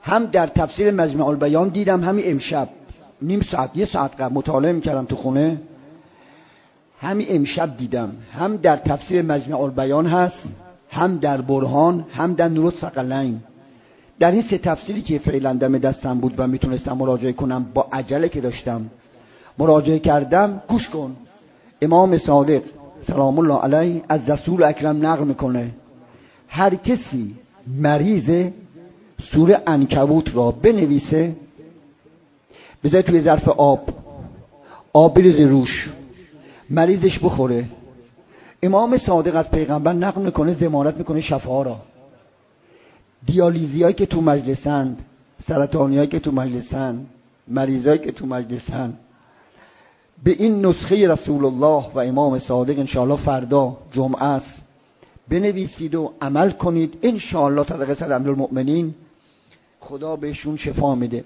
هم در تفسیر مجمع البیان دیدم، همین امشب نیم ساعت 1 ساعت قبل مطالعه میکردم تو خونه، همین امشب دیدم هم در تفسیر مجمع البیان هست، هم در برهان، هم در نور الثقلین. در این 3 تفسیری که فعلا دم دستم بود و میتونستم مراجعه کنم، با عجله که داشتم مراجعه کردم. گوش کن، امام صادق سلام الله علیه از رسول اکرم نقل میکنه هر کسی مریض سوره عنکبوت را بنویسه، بذاره توی ظرف آب بریزه روش، مریضش بخوره. امام صادق از پیغمبر نقل میکنه ضمانت میکنه شفاها را. دیالیزیایی که تو مجلسند، سرطانیایی که تو مجلسند، مریضایی که تو مجلسند، به این نسخه رسول الله و امام صادق انشاءالله فردا جمعه است بنویسید و عمل کنید، انشاءالله صدق سر امیرالمؤمنین خدا بهشون شفا میده.